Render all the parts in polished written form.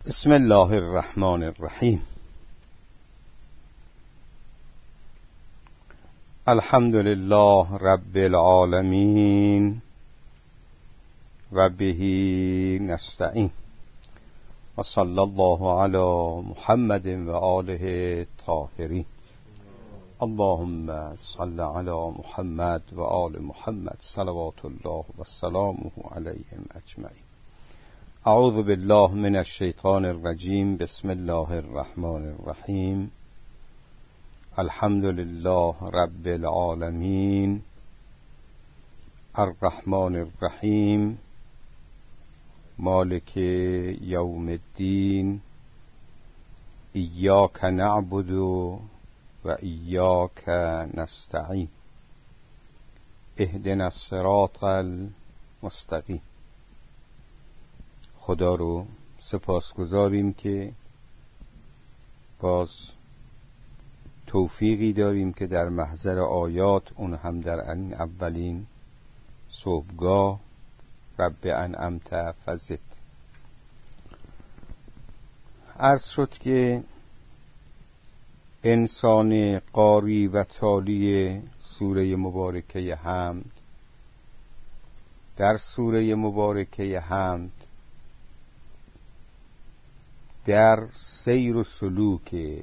بسم الله الرحمن الرحیم. الحمد لله رب العالمین و به نستعین و صلی الله علی محمد و آله الطاهرین. اللهم صل علی محمد و آل محمد صلوات الله و سلامه علیهم اجمعین. اعوذ بالله من الشیطان الرجیم. بسم الله الرحمن الرحیم. الحمد لله رب العالمین الرحمن الرحیم مالک یوم الدین ایاک نعبد و ایاک نستعین اهدنا الصراط المستقیم. خدا رو سپاسگزاریم که باز توفیقی داریم که در محضر آیات، اون هم در این اولین صبحگاه، رب انعمت فزد. عرض شد که انسان قاری و تالی سوره مبارکه حمد، در سوره مبارکه حمد در سیر و سلوک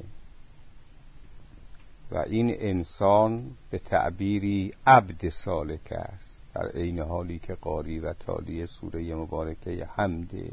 و این انسان به تعبیری عبد سالک است، در عین حالی که قاری و تالی سوره مبارکه حمده.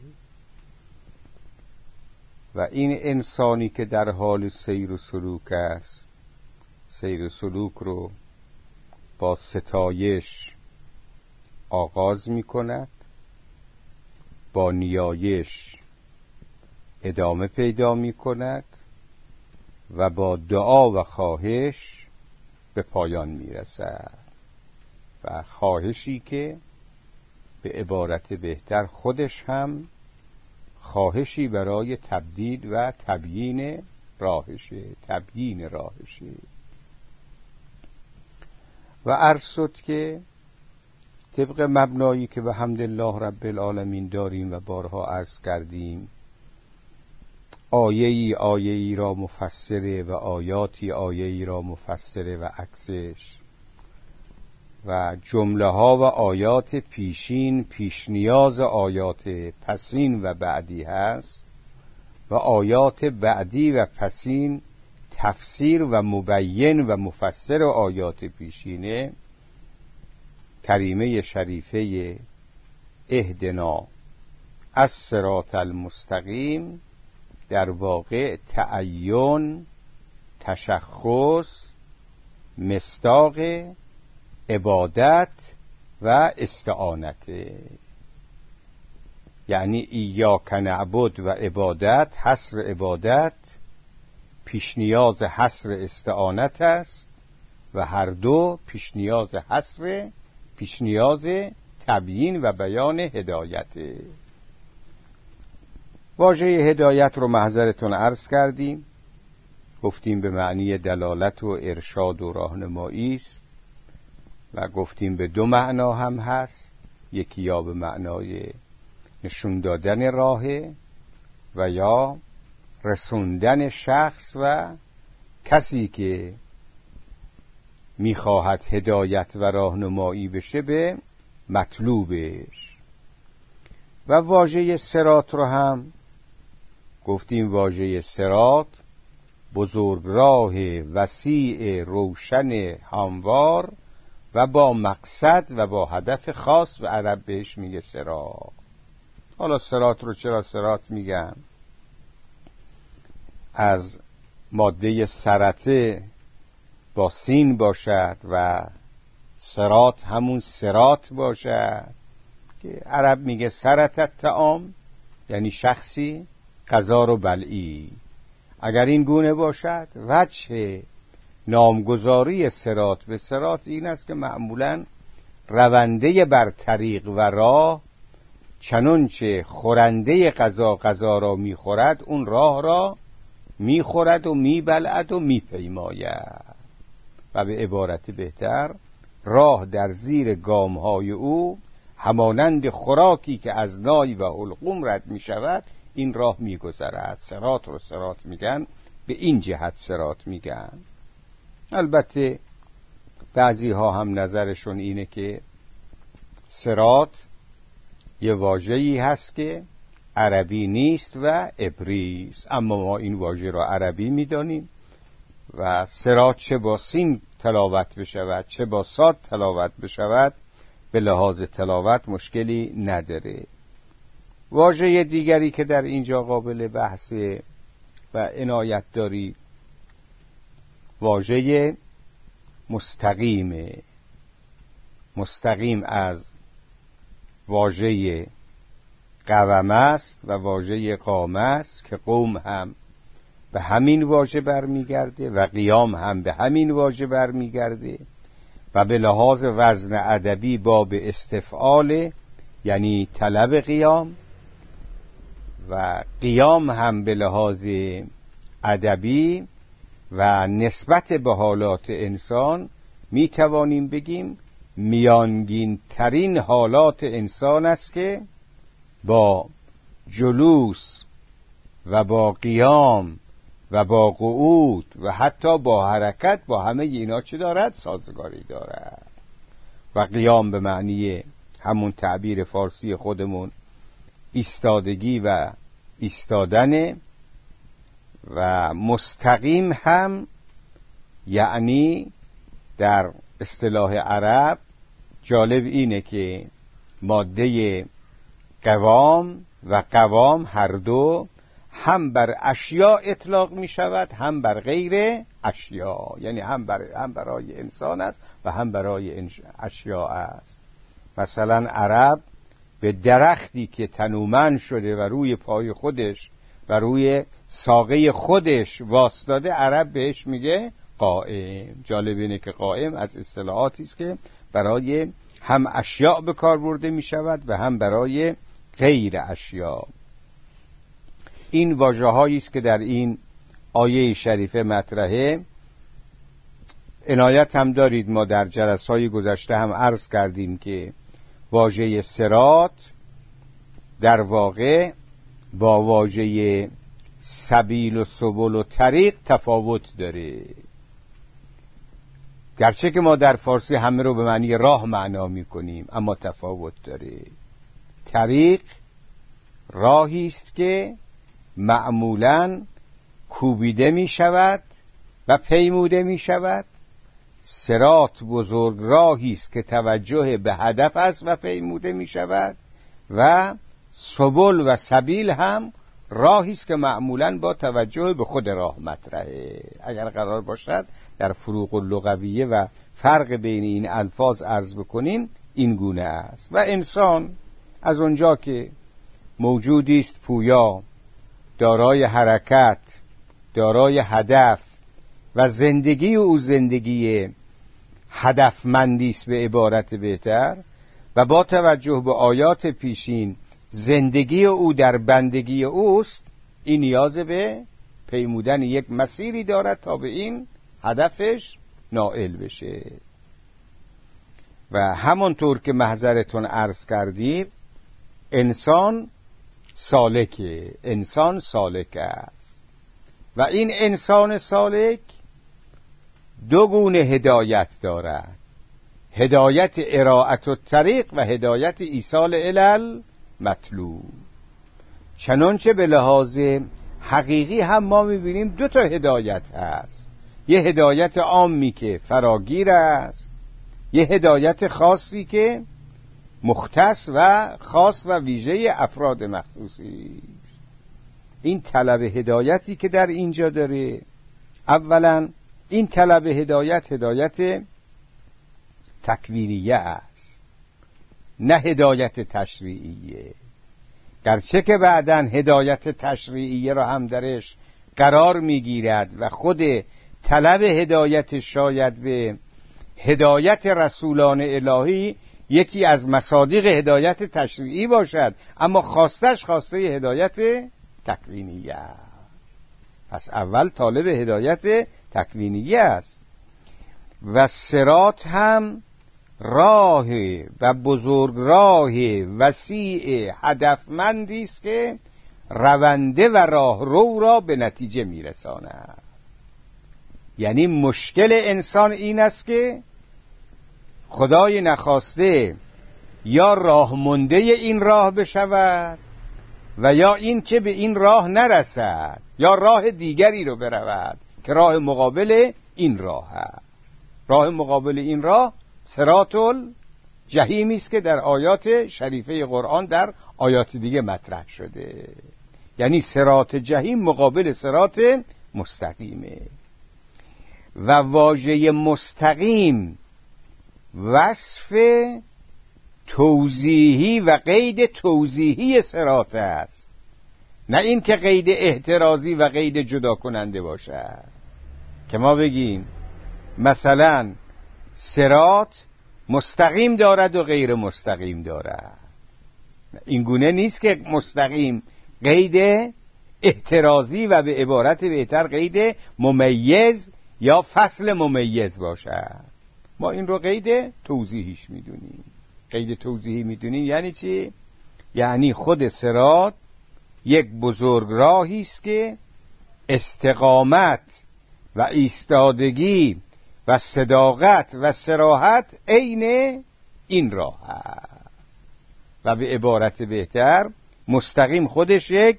و این انسانی که در حال سیر و سلوک است، سیر و سلوک رو با ستایش آغاز می کند، با نیایش ادامه پیدا می کند و با دعا و خواهش به پایان می رسد. و خواهشی که به عبارت بهتر خودش هم خواهشی برای تبدیل و تبیین راهشه، و عرض شد که طبق مبنایی که به حمدالله رب العالمین داریم و بارها عرض کردیم، آیه‌ای را مفسره و آیاتی را مفسره و عکسش، و جمله ها و آیات پیشین پیش نیاز آیات پسین و بعدی هست، و آیات بعدی و پسین تفسیر و مبین و مفسر آیات پیشینه. کریمه شریفه اهدنا الصراط المستقیم در واقع تعین، تشخص، مصداق عبادت و استعانت. یعنی ایاک نعبد و عبادت، حصر عبادت، پیش نیاز حصر استعانت است، و هر دو پیش نیاز حصر، پیش نیاز تبیین و بیان هدایت. واژه هدایت رو محضرتون عرض کردیم، گفتیم به معنی دلالت و ارشاد و راهنمایی است، و گفتیم به دو معنا هم هست. یکی یا به معنای نشون دادن راه و یا رسوندن شخص و کسی که میخواهد هدایت و راهنمایی بشه به مطلوبش. و واژه صراط رو هم گفتیم واژه صراط بزرگ راه وسیع روشن هموار و با مقصد و با هدف خاص، و عرب بهش میگه صراط. حالا صراط رو چرا صراط میگن؟ از ماده سرطه با سین باشد و صراط همون صراط باشد که عرب میگه سرطت طعام، یعنی شخصی غذا رو بلعی. اگر این گونه باشد، وجه نامگذاری صراط به صراط این است که معمولاً رونده بر طریق و راه، چنانچه خورنده غذا را میخورد، اون راه را میخورد و میبلعد و میپیماید. و به عبارت بهتر، راه در زیر گامهای او همانند خوراکی که از نای و حلقوم رد می شود این راه میگذرد. صراط رو صراط میگن، به این جهت صراط میگن. البته بعضی ها هم نظرشون اینه که صراط یه واژه‌ای هست که عربی نیست و عبری است، اما ما این واژه را عربی میدانیم و صراط چه با سین تلاوت بشود چه با صاد تلاوت بشود به لحاظ تلاوت مشکلی نداره. واژه دیگری که در اینجا قابل بحث و عنایت داری واژه مستقیمه. مستقیم از واژه قوم است و واژه قام است که قوم هم به همین واژه برمیگرده و قیام هم به همین واژه برمیگرده و به لحاظ وزن ادبی باب استفعال، یعنی طلب قیام، و قیام هم به لحاظ ادبی و نسبت به حالات انسان می توانیم بگیم میانگین ترین حالات انسان است که با جلوس و با قیام و با قعود و حتی با حرکت با همه اینا چه دارد؟ سازگاری دارد. و قیام به معنی همون تعبیر فارسی خودمون ایستادگی و ایستادن، و مستقیم هم یعنی در اصطلاح عرب جالب اینه که ماده قوام و قوام هر دو هم بر اشیاء اطلاق می شود هم بر غیر اشیاء، یعنی هم برای انسان است و هم برای اشیاء است. مثلا عرب به درختی که تنومند شده و روی پای خودش و روی ساقه خودش واسطاده عرب بهش میگه قائم. جالب اینه که قائم از اصطلاحاتی است که برای هم اشیاء به کار برده می شود و هم برای غیر اشیاء. این واژه‌هایی است که در این آیه شریفه مطرحه. عنایت هم دارید ما در جلسه‌های گذشته هم عرض کردیم که واژه صراط در واقع با واژه سبیل و سبل و طریق تفاوت داره، گرچه که ما در فارسی همه رو به معنی راه معنا می‌کنیم اما تفاوت داره. طریق راهی است که معمولاً کوبیده می شود و پیموده می شود. صراط بزرگ راهی است که توجه به هدف است و پیموده می شود، و سبل و سبیل هم راهی است که معمولاً با توجه به خود راه مطرحه. اگر قرار باشد در فروق اللغویه و فرق بین این الفاظ عرض بکنیم این گونه است. و انسان از اونجا که موجودی است پویا، دارای حرکت، دارای هدف، و زندگی او زندگی هدفمندی است به عبارت بهتر، و با توجه به آیات پیشین زندگی او در بندگی اوست، این نیاز به پیمودن یک مسیری دارد تا به این هدفش نائل بشه. و همانطور که محضرتون عرض کردیم انسان سالک است، و این انسان سالک دو گونه هدایت دارد: هدایت ارائت الطریق و هدایت ایصال الی المطلوب. چنانچه به لحاظ حقیقی هم ما می‌بینیم دو تا هدایت هست، یه هدایت عامی که فراگیر است، یه هدایت خاصی که مختص و خاص و ویژه افراد مخصوصی است. این طلب هدایتی که در اینجا داره، اولا این طلب هدایت تکوینیه است، نه هدایت تشریعیه، گرچه که بعداً هدایت تشریعیه را هم درش قرار میگیرد و خود طلب هدایت شاید به هدایت رسولان الهی یکی از مصادیق هدایت تشریعی باشد، اما خواستش خواسته هدایت تکوینیه است. پس اول طالب هدایت تکوینیه است. و صراط هم راه و بزرگ راه وسیع هدفمندی است که رونده و راهرو را به نتیجه میرساند. یعنی مشکل انسان این است که خدای نخواسته یا راه مونده این راه بشود و یا این که به این راه نرسد یا راه دیگری رو برود که راه مقابل این راه است. راه مقابل این راه صراط الجحیمی است که در آیات شریفه قرآن در آیات دیگه مطرح شده. یعنی صراط جحیم مقابل صراط مستقیمه و واژه مستقیم وصف توضیحی و قید توضیحی صراط است، نه این که قید احترازی و قید جدا کننده باشد که ما بگیم مثلا صراط مستقیم دارد و غیر مستقیم دارد. این گونه نیست که مستقیم قید احترازی و به عبارت بهتر قید ممیز یا فصل ممیز باشد. ما این رو قید توضیحیش میدونیم. قید توضیحی میدونیم یعنی چی؟ یعنی خود صراط یک بزرگراهی است که استقامت و ایستادگی و صداقت و صراحت عین این راه است و به عبارت بهتر مستقیم خودش یک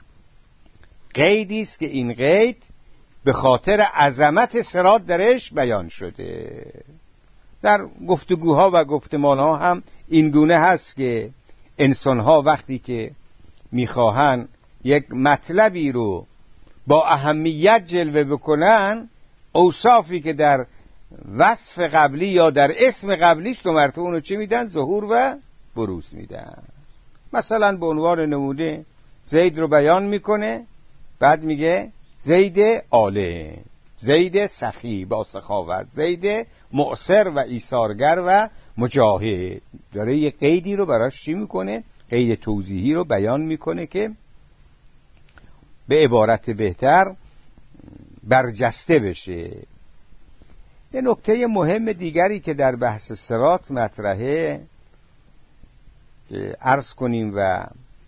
قیدی است که این قید به خاطر عظمت صراط درش بیان شده. در گفتگوها و گفتمانها هم این گونه هست که انسانها وقتی که میخواهن یک مطلبی رو با اهمیت جلوه بکنن، اوصافی که در وصف قبلی یا در اسم قبلیش دو مرتبه اونو چه میدن؟ ظهور و بروز میدن. مثلا به عنوان نمونه زید رو بیان میکنه، بعد میگه زید عالم، زید سخی با سخاوت، زید مؤثر و ایثارگر و مجاهد. داره یه قیدی رو براش چی میکنه؟ قید توضیحی رو بیان میکنه که به عبارت بهتر برجسته بشه. یه نکته مهم دیگری که در بحث صراط مطرحه که عرض کنیم و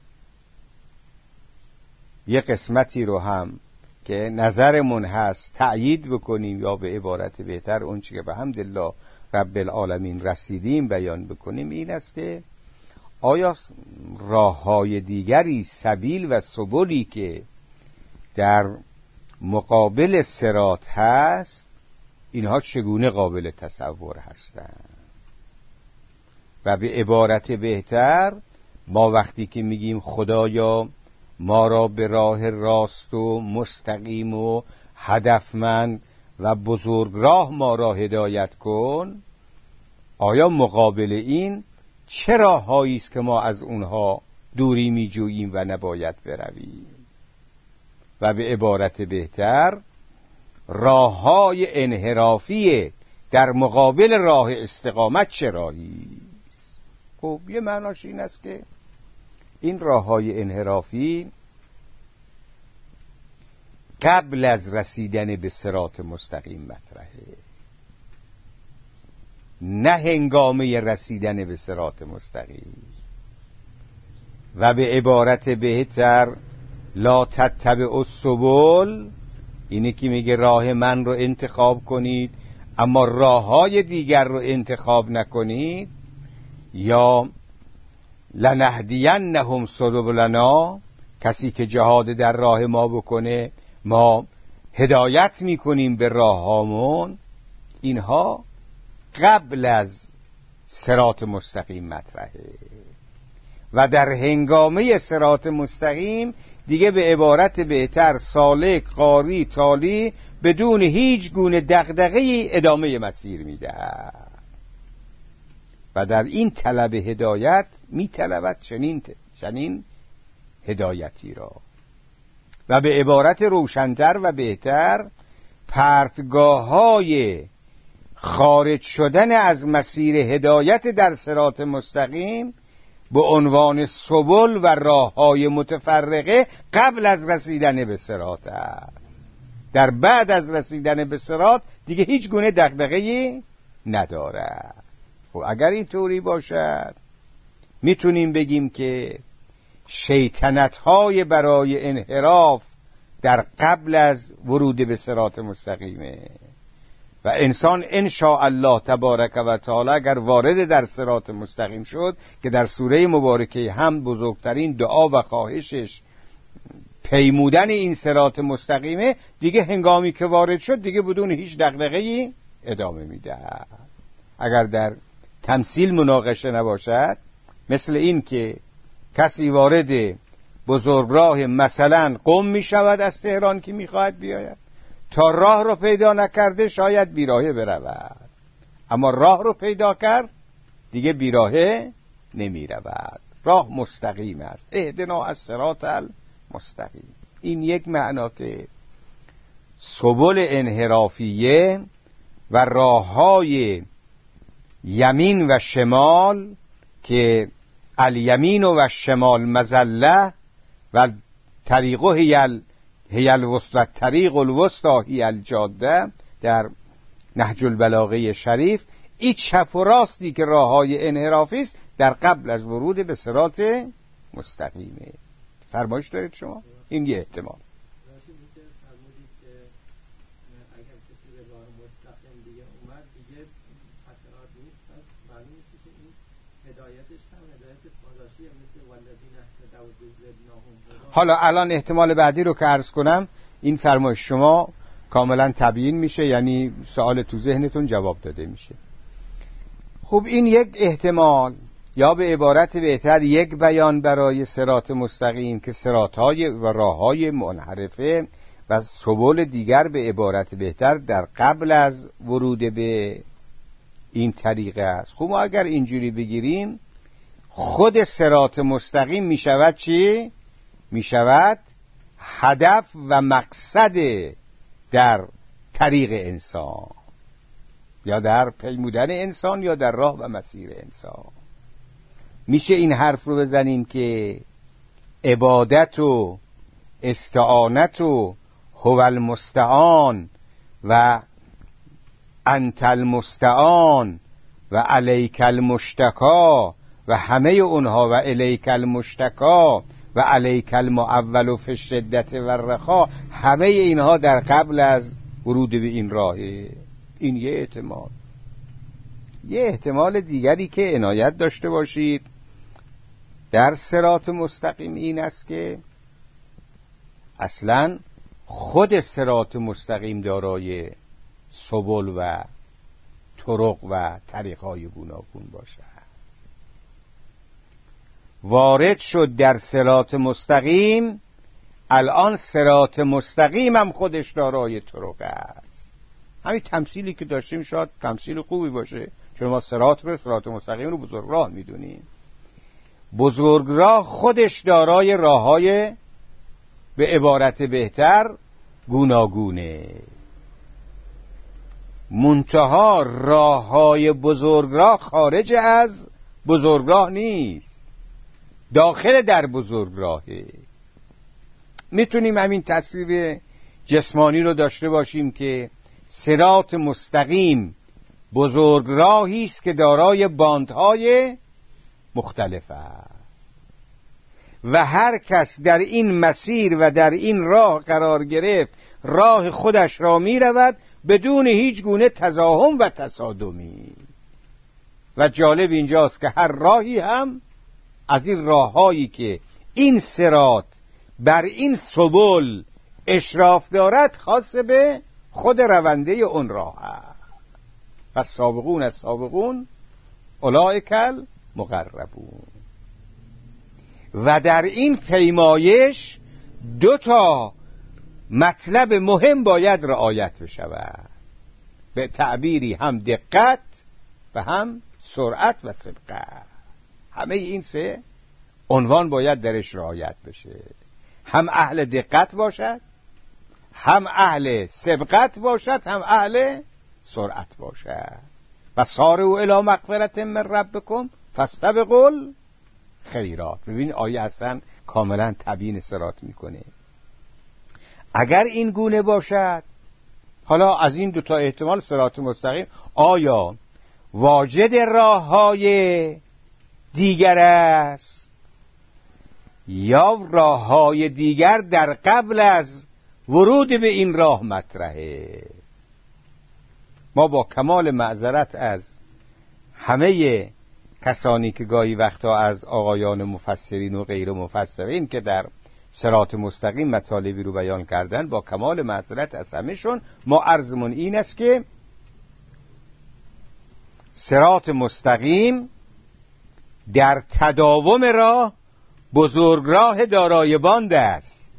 یه قسمتی رو هم که نظرمون هست تأیید بکنیم یا به عبارت بهتر اون چی که به حمدالله رب العالمین رسیدیم بیان بکنیم، این است که آیا راه‌های دیگری، سبیل و سبلی که در مقابل صراط هست، اینها چگونه قابل تصور هستند؟ و به عبارت بهتر ما وقتی که میگیم خدایا ما را به راه راست و مستقیم و هدفمند و بزرگراه ما را هدایت کن، آیا مقابل این چه راه‌هایی است که ما از اونها دوری می‌جوییم و نباید برویم؟ و به عبارت بهتر راه‌های انحرافی در مقابل راه استقامت چه راهی؟ خب یه معناش این است که این راه‌های انحرافی قبل از رسیدن به صراط مستقیم مطرحه، نه هنگامه رسیدن به صراط مستقیم. و به عبارت بهتر لا تتبعوا السبل، اینه که میگه راه من رو انتخاب کنید اما راه‌های دیگر رو انتخاب نکنید، یا لنهدینهم سبلنا، کسی که جهاد در راه ما بکنه ما هدایت میکنیم به راهامون. اینها قبل از صراط مستقیم مطرحه و در هنگامه صراط مستقیم دیگه به عبارت بهتر سالک، قاری، تالی بدون هیچ گونه دغدغه‌ای ادامه مسیر میده و در این طلب هدایت میطلبد چنین هدایتی را. و به عبارت روشن‌تر و بهتر پرتگاه‌های خارج شدن از مسیر هدایت در صراط مستقیم به عنوان سبل و راه‌های متفرقه قبل از رسیدن به صراط است. در بعد از رسیدن به صراط دیگه هیچ گونه دغدغه‌ای ندارد. خب اگر این طوری باشد میتونیم بگیم که شیطنت‌های برای انحراف در قبل از ورود به صراط مستقیمه و انسان ان شاء الله تبارک و تعالی اگر وارد در صراط مستقیم شد که در سوره مبارکه هم بزرگترین دعا و خواهشش پیمودن این صراط مستقیمه، دیگه هنگامی که وارد شد دیگه بدون هیچ دغدغه‌ای ادامه میده. اگر در تمثیل مناقشه نباشد، مثل این که کسی وارد بزرگراه مثلا قم می شود از تهران که می خواهد بیاید، تا راه رو پیدا نکرده شاید بیراهه برود، اما راه رو پیدا کرد دیگه بیراهه نمی رود. راه مستقیم است. اهدنا الصراط المستقیم. این یک معنا که سبل انحرافیه و راههای یمین و شمال که الیمین و شمال مزله و طریقه هی الوسطى طریق الوسطى هی الجاده در نهج البلاغه شریف، این چپ و راستی که راههای انحرافی است در قبل از ورود به صراط مستقیمه. فرمایش دارید شما؟ این یه احتمال. حالا الان احتمال بعدی رو که عرض کنم، این فرمایش شما کاملا تبیین میشه، یعنی سوال تو ذهنتون جواب داده میشه. خب این یک احتمال، یا به عبارت بهتر یک بیان برای صراط مستقیم که صراط‌های و راه‌های منحرفه و سبل دیگر به عبارت بهتر در قبل از ورود به این طریقه است. خب ما اگر اینجوری بگیریم، خود صراط مستقیم میشود چی؟ میشود هدف و مقصد در طریق انسان، یا در پیمودن انسان، یا در راه و مسیر انسان. میشه این حرف رو بزنیم که عبادت و استعانت و هو المستعان و انت المستعان و علیک المشتکا و همه اونها و الیک المشتکا و علیک المعول فی الشدة و الرخا، همه اینها در قبل از ورود به این راهه. این یه احتمال. یه احتمال دیگری که عنایت داشته باشید در صراط مستقیم این است که اصلا خود صراط مستقیم دارای سبل و طرق و طریق‌های گوناگون باشد. وارد شد در صراط مستقیم، الان صراط مستقیم هم خودش دارای طرق است. همین تمثیلی که داشتیم شاید تمثیل خوبی باشه، چون ما صراط مستقیم رو بزرگراه میدونیم. بزرگراه خودش دارای راه‌های به عبارت بهتر گوناگونه، منتها راه‌های بزرگراه خارج از بزرگراه نیست، داخل در بزرگراهه. میتونیم همین تصویر جسمانی رو داشته باشیم که صراط مستقیم بزرگراهی است که دارای باندهای مختلف است و هر کس در این مسیر و در این راه قرار گرفت راه خودش را می رود بدون هیچ گونه تزاحم و تصادمی. و جالب اینجاست که هر راهی هم از این راههایی که این صراط بر این سبل اشراف دارد خاص به خود رونده اون راه است. و سابقون از سابقون اولئک المقربون. و در این پیمایش دو تا مطلب مهم باید رعایت بشود، به تعبیری هم دقت و هم سرعت و سبقت. همه این سه عنوان باید درش رعایت بشه، هم اهل دقت باشد، هم اهل سبقت باشد، هم اهل سرعت باشد. و سارعوا الی مغفرة من ربکم فاستبقوا الخیرات. ببین آیه اصلا کاملا تبیین صراط میکنه. اگر این گونه باشد، حالا از این دو تا احتمال صراط مستقیم آیا واجد راه‌های دیگر است یا راه‌های دیگر در قبل از ورود به این راه مطرحه. ما با کمال معذرت از همه کسانی که گاهی وقتا از آقایان مفسرین و غیر مفسرین که در صراط مستقیم مطالبی رو بیان کردن، با کمال معذرت از همهشون، ما عرضمون این است که صراط مستقیم در تداوم راه بزرگراه دارای باند است.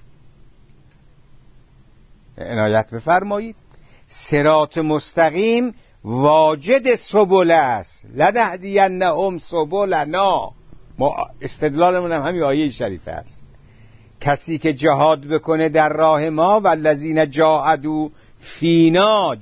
عنایت بفرمایید، صراط مستقیم واجد سبل است. لنهدینهم سبلنا. ما استدلالمون هم همین آیه شریفه است. کسی که جهاد بکنه در راه ما، والذین جاهدوا فینا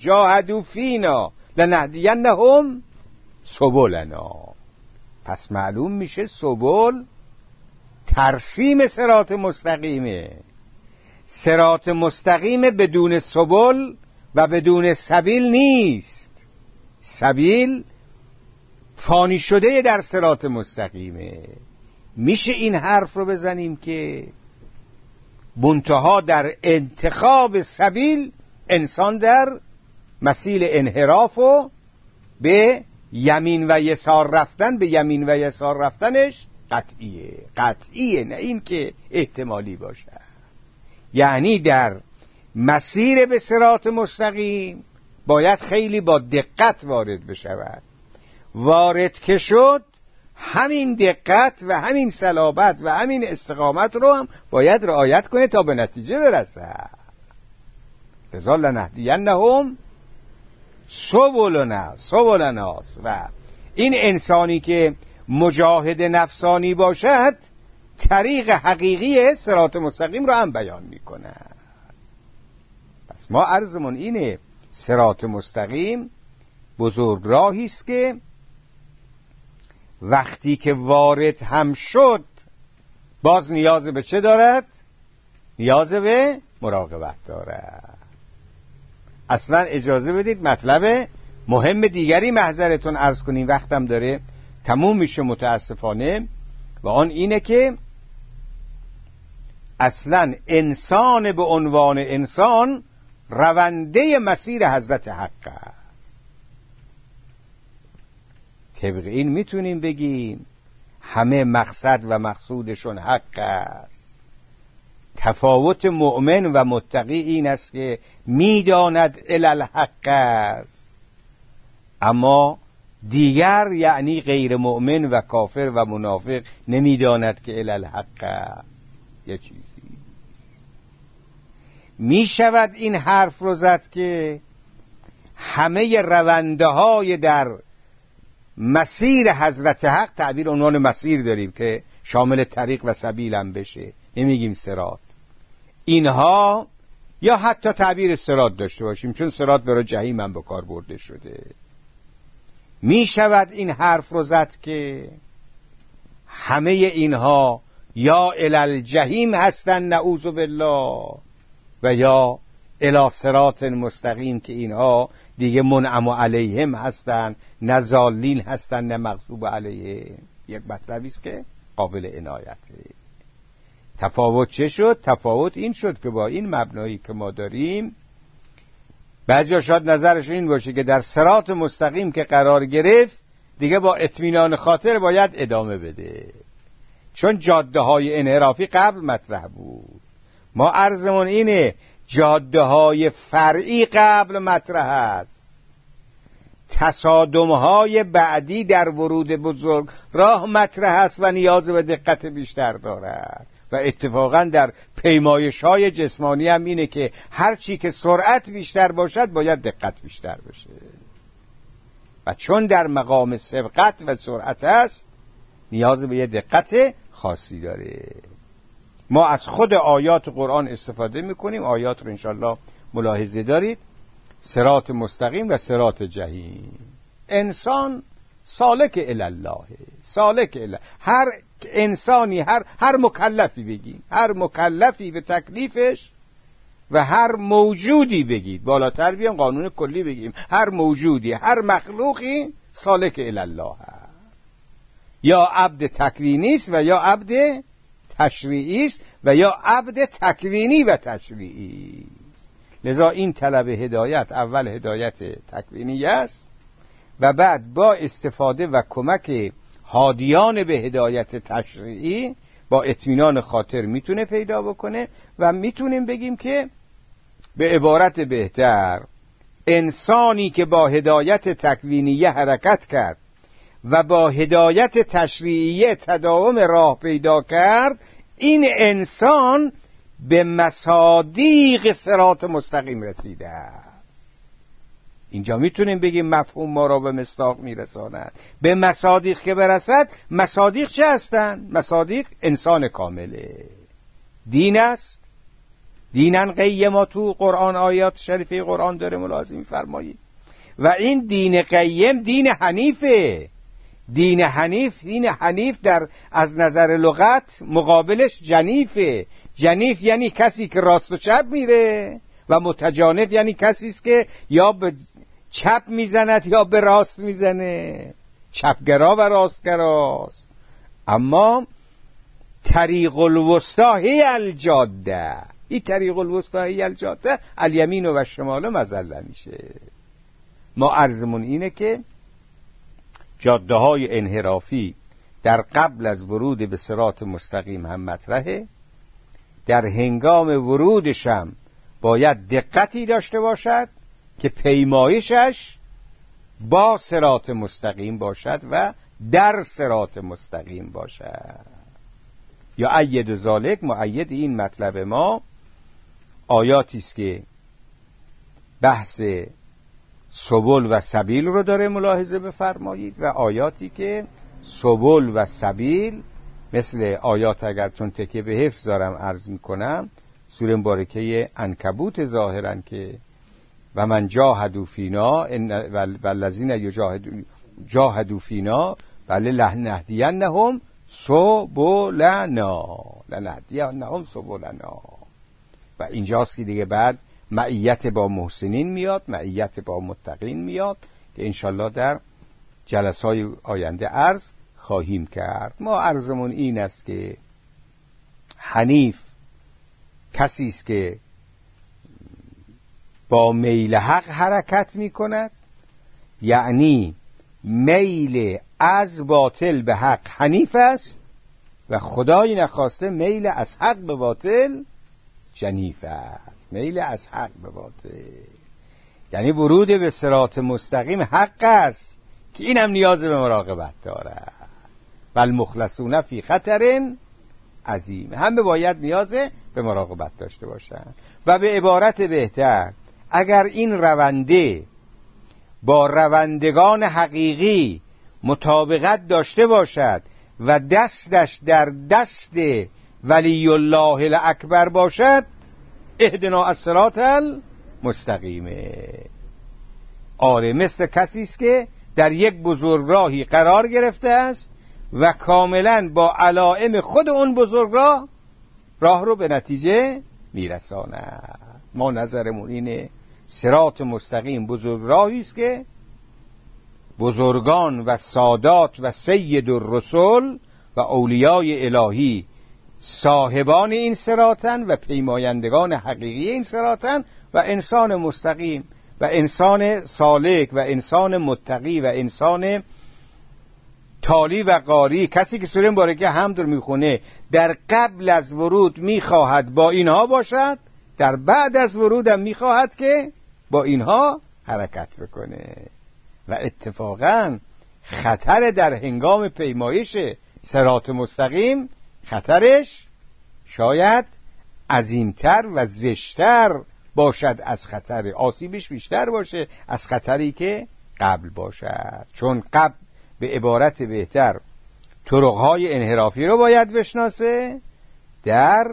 لنهدینهم سبلنا. پس معلوم میشه سبل ترسیم صراط مستقیمه. صراط مستقیم بدون سبل و بدون سبیل نیست. سبیل فانی شده در صراط مستقیمه. میشه این حرف رو بزنیم که منتها در انتخاب سبیل انسان در مسیر انحراف و به یمین و یسار رفتن، به یمین و یسار رفتنش قطعیه، نه این که احتمالی باشه. یعنی در مسیر به صراط مستقیم باید خیلی با دقت وارد بشود. وارد که شد، همین دقت و همین صلابت و همین استقامت رو هم باید رعایت کنه تا به نتیجه برسه. لذا لنهدینهم سبلنا. و این انسانی که مجاهد نفسانی باشد طریق حقیقی صراط مستقیم رو هم بیان میکنه. پس ما عرضمون اینه، صراط مستقیم بزرگراهی است که وقتی که وارد هم شد باز نیاز به چه دارد؟ نیاز به مراقبت دارد. اصلا اجازه بدید مطلب مهم دیگری محضرتون عرض کنیم، وقتم داره تموم میشه متاسفانه، و آن اینه که اصلا انسان به عنوان انسان رونده مسیر حضرت حق است. طبق این میتونیم بگیم همه مقصد و مقصودشون حق است. تفاوت مؤمن و متقی این است که میداند الالحق است، اما دیگر یعنی غیر مؤمن و کافر و منافق نمیداند که الالحق است. یه چیزی می شود این حرف رو زد که همه رونده های در مسیر حضرت حق، تعبیر عنوان مسیر داریم که شامل طریق و سبیل هم بشه، نمیگیم صراط، اینها، یا حتی تعبیر صراط داشته باشیم چون صراط برای جهنم هم به کار برده شده، می شود این حرف رو زد که همه اینها یا الالجحیم هستن نعوذ بالله، و یا الی صراط مستقیم که اینها دیگه منعم علیهم هستن، نه ضالین هستن نه مغضوب علیهم. یک مطلبی است که قابل عنایته. تفاوت چه شد؟ تفاوت این شد که با این مبنایی که ما داریم، بعضیا شاید نظرشون این باشه که در صراط مستقیم که قرار گرفت دیگه با اطمینان خاطر باید ادامه بده، چون جاده های انحرافی قبل مطرح بود. ما عرضمون اینه جاده های فرعی قبل مطرح است، تصادم های بعدی در ورود بزرگ راه مطرح است و نیاز به دقت بیشتر دارد. و اتفاقا در پیمایش های جسمانی هم اینه که هرچی که سرعت بیشتر باشد باید دقت بیشتر بشه، و چون در مقام سبقت و سرعت است نیاز به یه دقت خاصی داره. ما از خود آیات قرآن استفاده میکنیم، آیات رو انشالله ملاحظه دارید. صراط مستقیم و صراط جحیم. انسان سالک الالله، سالک الله. هر انسانی، هر مکلفی بگیم، هر مکلفی به تکلیفش و هر موجودی بگید، بالاتر بیام قانون کلی بگیم، هر موجودی، هر مخلوقی سالک الالله هست، یا عبد تکوینی است و یا عبد تشریعی است و یا عبد تکوینی و تشریعی است. لذا این طلب هدایت اول هدایت تکوینی است و بعد با استفاده و کمک هادیان به هدایت تشریعی با اطمینان خاطر میتونه پیدا بکنه و میتونیم بگیم که به عبارت بهتر انسانی که با هدایت تکوینیه حرکت کرد و با هدایت تشریعیه تداوم راه پیدا کرد، این انسان به مصادیق صراط مستقیم رسیده است. اینجا میتونیم بگیم مفهوم ما را به مصداق میرساند. به مصادیق که برسد، مصادیق چه هستند؟ مصادیق انسان کامله. دین است، دینن قیما تو قرآن آیات شریفه قرآن داره ملاحظه می‌فرمایید. و این دین قیم دین حنیفه. دین حنیف در از نظر لغت مقابلش جنیفه. جنیف یعنی کسی که راست و چپ میره و متجانف یعنی کسی است که یا به چپ میزند یا به راست میزنه، چپگرا و راستگراست. اما طریق الوسطی هی الجاده، این طریق الوسطی هی الجاده الیمین و شمال مزله میشه. ما عرضمون اینه که جاده های انحرافی در قبل از ورود به صراط مستقیم هم مطرحه. در هنگام ورودش هم باید دقتی داشته باشد که پیمایشش با صراط مستقیم باشد و در صراط مستقیم باشد. یا اید ذالک، مؤید این مطلب ما آیاتی است که بحث سبل و سبیل رو داره ملاحظه بفرمایید و آیاتی که سبل و سبیل مثل آیات اگر چون تکیه به حفظ دارم عرض میکنم سوره مبارکه عنکبوت ظاهرا که و من جاهدوا فینا والذین جاهدوا فینا لنهدینهم سبلنا و اینجاست که دیگه بعد معیت با محسنین میاد، معیت با متقین میاد که انشالله در جلسات آینده عرض خواهیم کرد. ما عرضمون این است که حنیف کسی است که با میل حق حرکت می کند، یعنی میل از باطل به حق حنیف است و خدای نخواسته میل از حق به باطل جنیف است. میل از حق به باطل یعنی ورود به صراط مستقیم حق است که این هم نیاز به مراقبت داره. والمخلصون فی خطر عظیم، همه باید نیاز به مراقبت داشته باشند. و به عبارت بهتر اگر این رونده با روندگان حقیقی مطابقت داشته باشد و دستش در دست ولی الله الاکبر باشد، اهدنا الصراط المستقیمه. آره مثل کسی است که در یک بزرگراهی قرار گرفته است و کاملا با علائم خود اون بزرگراه راه رو به نتیجه میرساند. ما نظرمون اینه صراط مستقیم بزرگراهی است که بزرگان و سادات و سید الرسل و اولیای الهی صاحبان این صراطن و پیمایندگان حقیقی این صراطن و انسان مستقیم و انسان سالک و انسان متقی و انسان تالی و قاری، کسی که سوره مبارکه حمد رو میخونه در قبل از ورود میخواهد با اینها باشد، در بعد از ورود هم میخواهد که با اینها حرکت بکنه. و اتفاقا خطر در هنگام پیمایش صراط مستقیم خطرش شاید عظیمتر و زشتر باشد از خطر، آسیبش بیشتر باشه از خطری که قبل باشد. چون قبل به عبارت بهتر طرقهای انحرافی رو باید بشناسه، در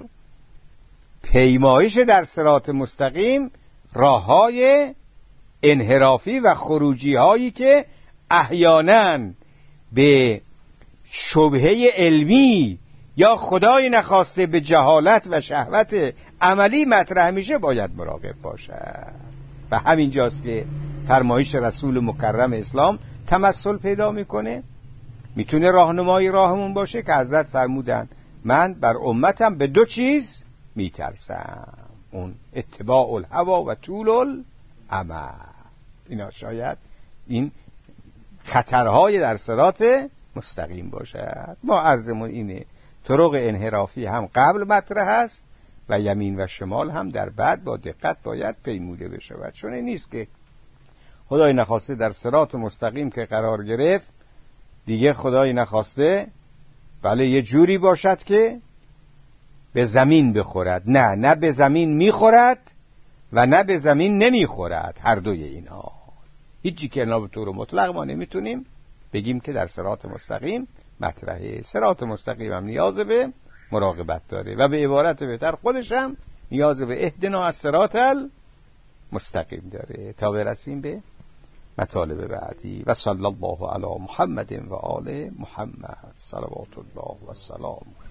پیمایش در صراط مستقیم راههای انحرافی و خروجی هایی که احیانا به شبهه علمی یا خدای نخواسته به جهالت و شهوت عملی مطرح میشه باید مراقب باشد. و همین جاست که فرمایش رسول مکرم اسلام تمثل پیدا میکنه. میتونه راهنمای راهمون باشه که حضرت فرمودن من بر امتم به دو چیز میترسم، اون اتباع الهوا و طول الامل. اینا شاید این خطرهای در صراط مستقیم باشد. ما عرضمون اینه طرق انحرافی هم قبل مطرح است و یمین و شمال هم در بعد با دقت باید پیموده بشود. چون این نیست که خدای نخواسته در صراط مستقیم که قرار گرفت دیگه خدای نخواسته بله یه جوری باشد که به زمین بخورد. نه به زمین میخورد و نه به زمین نمیخورد، هر دوی این هاست. هیچی که به طور مطلق ما نمیتونیم بگیم که در صراط مستقیم مطرحه. صراط مستقیم هم نیاز به مراقبت داره و به عبارت بهتر خودش هم نیاز به اهدنا الصراط المستقیم داره. تا برسیم به مطالب بعدی. و صلی الله علی محمد و آل محمد صلوات الله و سلام.